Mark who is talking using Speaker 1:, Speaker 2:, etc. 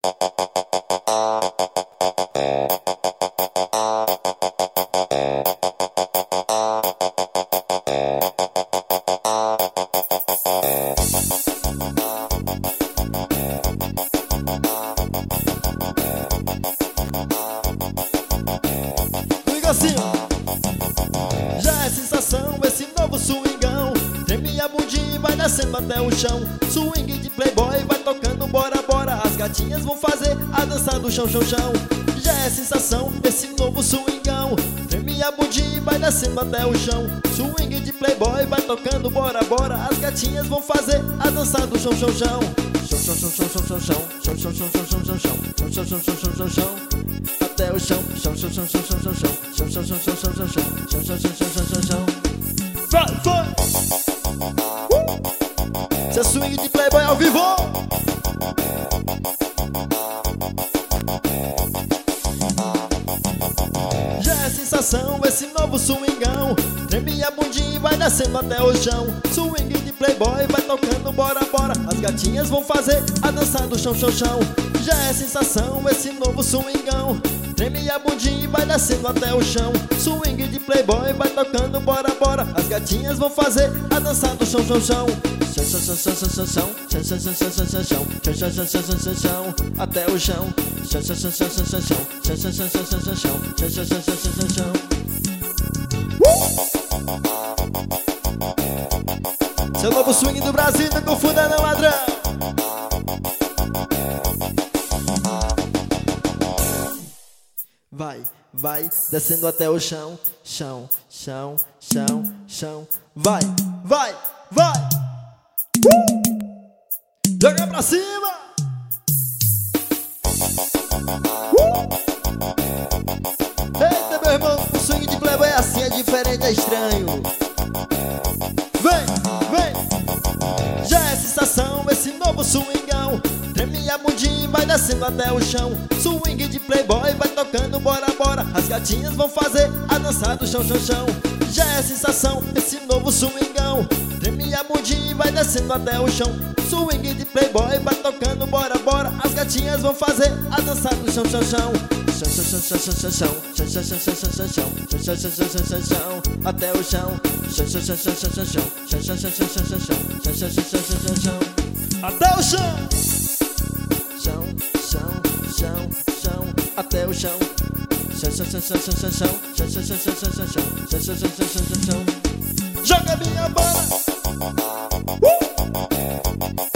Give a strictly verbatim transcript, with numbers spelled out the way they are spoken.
Speaker 1: Liga assim, já é sensação esse novo swingão. Treme a bundinha e vai descendo até o chão. Swing de playboy vai tocando, bora, bora. As gatinhas vão fazer a dança do chão, chão, chão. Já é sensação esse novo swingão. Treme a bundinha e vai descendo até o chão. Swing de playboy vai tocando, bora, bora. As gatinhas vão fazer a dança do chão, chão, chão. Chão, chão, chão, chão, chão, chão, chão, chão, chão, chão, chão, chão, chão, chão, chão, chão, chão, chão, chão, chão, até o chão, chão, chão, chão, chão, chão, chão, chão, chão, chão, chão, chão, chão, chão, chão, chão, chão, chão, chão, chão. Vai, vai! Seu swing de playboy ao vivo! Já é sensação esse novo swingão. Treme a bundinha e vai descendo até o chão. Swing de playboy vai tocando, bora, bora. As gatinhas vão fazer a dança do chão, chão, chão. Já é sensação esse novo swingão. Treme a bundinha e vai descendo até o chão. Swing de playboy vai tocando, bora, bora. As gatinhas vão fazer a dança do chão, chão, chão. Chão, chão, chão, chão, chão, chão, chão, chão, chão, chão, chão, chão, chão, chão, chão, chão, chão, chão, até o chão. Chão, chão, chão, chão, chão, chão, chão, chão, chão, chão, chão, chão, chão, chão, chão, chão, chão, chão, chão. Seu novo swing do Brasil, não confunda não, ladrão. Vai, vai, descendo até o chão. Chão, chão, chão, chão. Vai, vai, vai. uh! Joga pra cima. uh! Eita, meu irmão, o swing de playboy é assim, é diferente, é estranho. Vem, vem. Já é sensação esse novo swingão. Treme a bundinha e vai descendo até o chão. Swing de playboy vai tocando, bora, bora. As gatinhas vão fazer a dança do chão, chão, chão. Já é sensação esse novo swingão. Treme a bundinha e vai descendo até o chão. Swing de playboy vai tocando, bora, bora. As gatinhas vão fazer a dança do chão, chão, chão. Chão, chão, chão, chão, chão, chão, chão, chão, chão, chão, chão, chão, chão, chão, chão, chão, chão, chão, até o chão. Chão, chão, chão, chão, chão, chão, chão, chão, chão, chão, chão, chão, chão, chão, chão, chão, chão, chão, até o chão. Chão, chão, chão, chão, até o chão. Chão, chão, chão, chão, chão, chão, chão, chão, chão, chão, chão, chão, chão, chão, chão, chão, chão, chão. Joga minha bola. Uh!